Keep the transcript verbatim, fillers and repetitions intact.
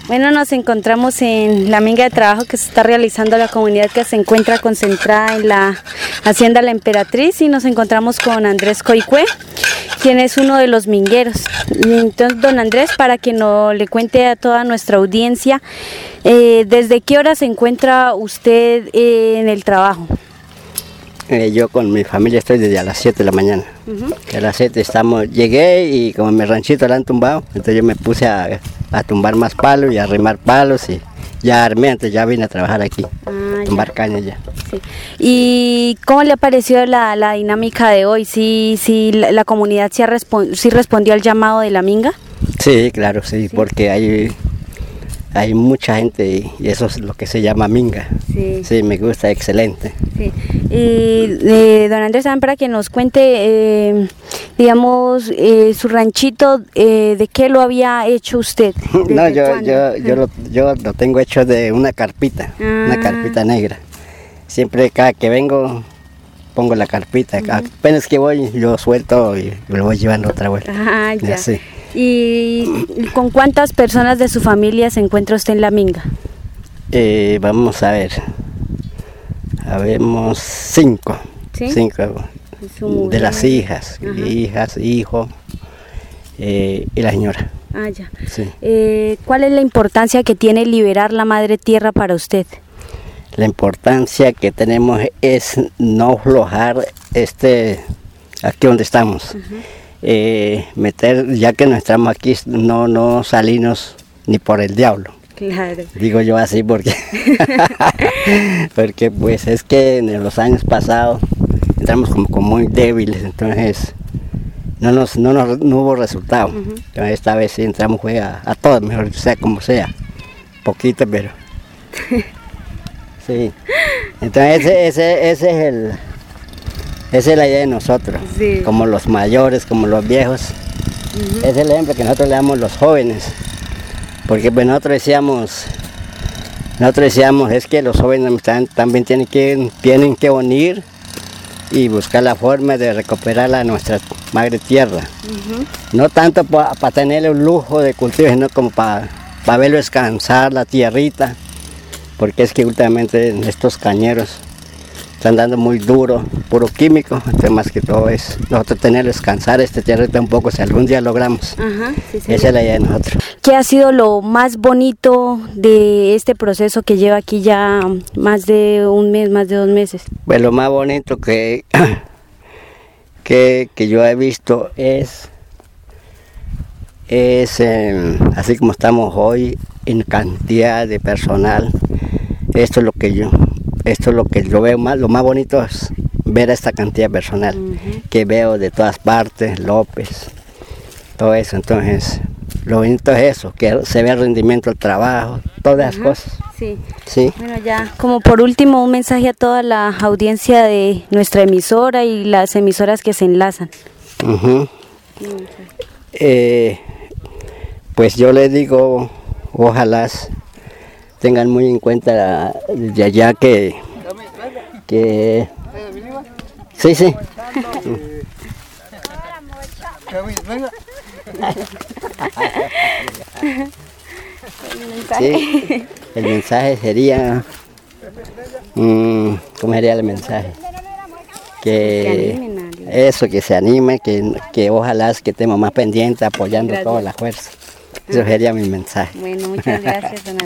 Bueno, nos encontramos en la minga de trabajo que se está realizando la comunidad que se encuentra concentrada en la Hacienda La Emperatriz, y nos encontramos con Andrés Coicue, quien es uno de los mingueros. Y entonces, don Andrés, para que nos le cuente a toda nuestra audiencia, eh, ¿desde qué hora se encuentra usted eh, en el trabajo? Eh, yo con mi familia estoy desde a las siete de la mañana. Uh-huh. A las siete estamos, llegué y como mi ranchito lo han tumbado, entonces yo me puse a, a tumbar más palos y a arrimar palos y ya armé, entonces ya vine a trabajar aquí, ah, tumbar cañas ya. Sí. ¿Y cómo le ha parecido la, la dinámica de hoy? ¿Sí, sí, la, la comunidad sí, respon- sí respondió al llamado de la minga? Sí, claro, sí, sí. Porque hay... Hay mucha gente y eso es lo que se llama minga. Sí, sí, me gusta, excelente. Sí. Y eh, don Andrés, para que nos cuente, eh, digamos, eh, su ranchito, eh, ¿de qué lo había hecho usted? No, yo, yo, yo, lo, yo lo tengo hecho de una carpita, ah. una carpita negra. Siempre cada que vengo pongo la carpita, uh-huh. Apenas que voy yo suelto y lo voy llevando otra vuelta. Ah, ya. Así. ¿Y con cuántas personas de su familia se encuentra usted en la minga? Eh, vamos a ver, habemos cinco, ¿sí? Cinco de las hijas, ajá. hijas, hijos eh, y la señora. Ah, ya. Sí. Eh, ¿Cuál es la importancia que tiene liberar la madre tierra para usted? La importancia que tenemos es no aflojar este, aquí donde estamos. Uh-huh. Eh, meter, ya que no estamos aquí, no, no salirnos ni por el diablo. Claro. Digo yo así porque, porque pues es que en los años pasados entramos como, como muy débiles, entonces no nos, no nos no hubo resultado. Uh-huh. Entonces esta vez sí entramos fue a, a todos, mejor sea como sea, poquito pero sí. Entonces ese, ese, ese es el Esa es la idea de nosotros, sí. Como los mayores, como los viejos. Uh-huh. Ese es el ejemplo que nosotros le damos a los jóvenes. Porque pues nosotros decíamos, nosotros decíamos es que los jóvenes también tienen que, tienen que unir y buscar la forma de recuperar a nuestra madre tierra. Uh-huh. No tanto para pa tener el lujo de cultivo, sino como para pa verlo descansar la tierrita. Porque es que últimamente estos cañeros están dando muy duro, puro químico, entonces más que todo es nosotros tener que descansar este tierrita un poco si algún día logramos. Ajá, sí, sí, esa es la idea de nosotros. ¿Qué ha sido lo más bonito de este proceso que lleva aquí ya más de un mes, más de dos meses? Pues lo más bonito que, que, que yo he visto es, es eh, así como estamos hoy en cantidad de personal, esto es lo que yo... Esto es lo que yo veo más, lo más bonito es ver a esta cantidad personal, uh-huh. Que veo de todas partes, López, todo eso. Entonces, lo bonito es eso, que se ve el rendimiento del trabajo, todas las uh-huh. cosas. Sí. Sí. Bueno, ya, como por último, un mensaje a toda la audiencia de nuestra emisora y las emisoras que se enlazan. Uh-huh. Uh-huh. Eh, pues yo les digo, ojalá tengan muy en cuenta desde allá que, que sí, sí. Sí, el mensaje sería, mmm, ¿cómo sería el mensaje? Que eso, que se anime, que, que ojalá que estemos más pendientes, apoyando toda la fuerza. Eso sería mi mensaje. Bueno, muchas gracias, don